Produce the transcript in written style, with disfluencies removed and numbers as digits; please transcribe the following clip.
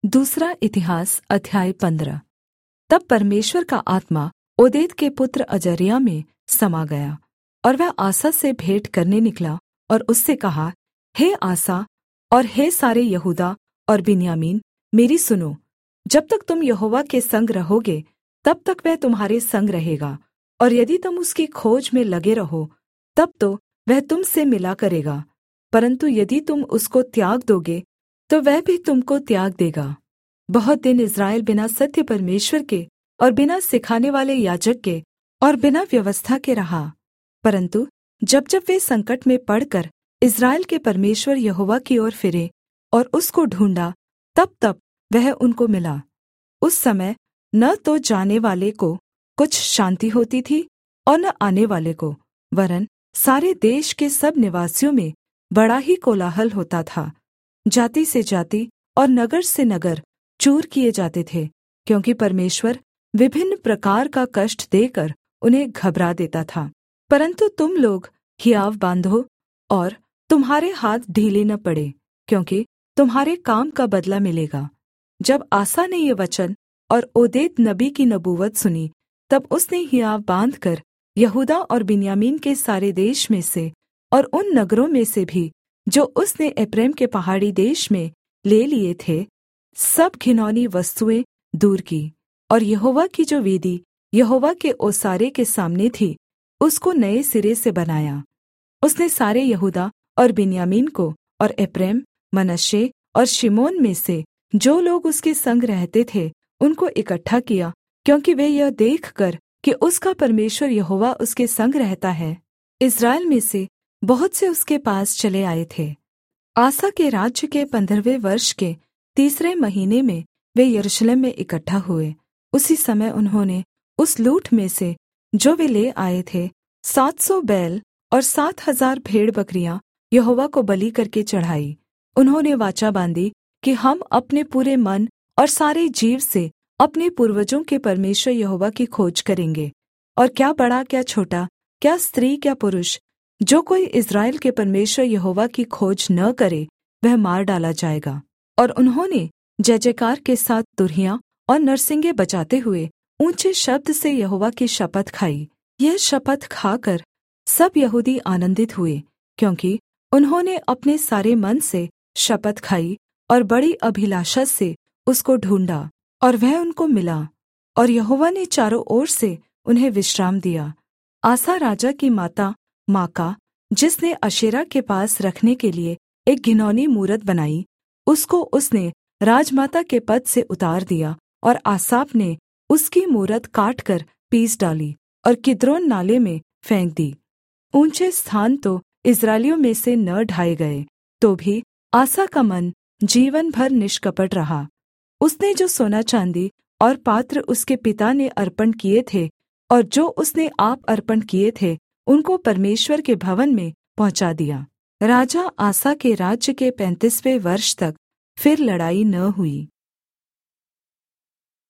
दूसरा इतिहास अध्याय 15। तब परमेश्वर का आत्मा ओदेद के पुत्र अजर्याह में समा गया, और वह आसा से भेंट करने निकला और उससे कहा, हे आसा और हे सारे यहूदा और बिन्यामीन, मेरी सुनो। जब तक तुम यहोवा के संग रहोगे, तब तक वह तुम्हारे संग रहेगा, और यदि तुम उसकी खोज में लगे रहो, तब तो वह तुम से मिला करेगा। परन्तु यदि तुम उसको त्याग दोगे, तो वह भी तुमको त्याग देगा। बहुत दिन इस्राएल बिना सत्य परमेश्वर के और बिना सिखाने वाले याजक के और बिना व्यवस्था के रहा। परन्तु जब जब वे संकट में पड़कर इस्राएल के परमेश्वर यहोवा की ओर फिरे और उसको ढूँढ़ा, तब तब वह उनको मिला। उस समय न तो जाने वाले को कुछ शान्ति होती थी और न आने वाले को, वरन् सारे देश के सब निवासियों में बड़ा ही कोलाहल होता था। जाति से जाति और नगर से नगर चूर किए जाते थे, क्योंकि परमेश्वर विभिन्न प्रकार का कष्ट देकर उन्हें घबरा देता था। परन्तु तुम लोग हियाव बाँधो और तुम्हारे हाथ ढीले न पड़े, क्योंकि तुम्हारे काम का बदला मिलेगा। जब आसा ने ये वचन और ओदेद नबी की नबूवत सुनी, तब उसने हियाव बाँधकर यहूदा और बिन्यामीन के सारे देश में से और उन नगरों में से भी जो उसने एप्रैम के पहाड़ी देश में ले लिए थे, सब घिनौनी वस्तुएँ दूर की, और यहोवा की जो वेदी यहोवा के ओसारे के सामने थी, उसको नए सिरे से बनाया। उसने सारे यहूदा और बिन्यामीन को और एप्रैम, मनश्शे और शिमोन में से जो लोग उसके संग रहते थे, उनको इकट्ठा किया, क्योंकि वे यह देखकर कि उसका परमेश्वर यहोवा उसके संग रहता है, इस्राएल में से बहुत से उसके पास चले आए थे। आसा के राज्य के 15वें वर्ष के तीसरे महीने में वे यरूशलेम में इकट्ठा हुए। उसी समय उन्होंने उस लूट में से जो वे ले आए थे 700 बैल और 7,000 भेड़-बकरियाँ यहोवा को बलि करके चढ़ाई। उन्होंने वाचा बाँधी कि हम अपने पूरे मन और सारे जीव से अपने पूर्वजों के परमेश्वर यहोवा की खोज करेंगे, और क्या बड़ा क्या छोटा, क्या स्त्री क्या पुरुष, जो कोई इस्राएल के परमेश्वर यहोवा की खोज न करे, वह मार डाला जाएगा। और उन्होंने जय जयकार के साथ तुरहियां और नरसिंगे बजाते हुए ऊँचे शब्द से यहोवा की शपथ खाई। यह शपथ खाकर सब यहूदी आनन्दित हुए, क्योंकि उन्होंने अपने सारे मन से शपथ खाई और बड़ी अभिलाषा से उसको ढूँढ़ा, और वह उनको मिला, और यहोवा ने चारों ओर से उन्हें विश्राम दिया। आसा राजा की माता माका, जिसने अशेरा के पास रखने के लिए एक घिनौनी मूरत बनाई, उसको उसने राजमाता के पद से उतार दिया, और आसाप ने उसकी मूरत काटकर पीस डाली और किद्रोन नाले में फेंक दी। ऊँचे स्थान तो इस्राएलियों में से न ढाए गए, तो भी आसा का मन जीवन भर निष्कपट रहा। उसने जो सोना चाँदी और पात्र उसके पिता ने अर्पण किए थे और जो उसने आप अर्पण किए थे, उनको परमेश्वर के भवन में पहुँचा दिया। राजा आसा के राज्य के 35वें वर्ष तक फिर लड़ाई न हुई।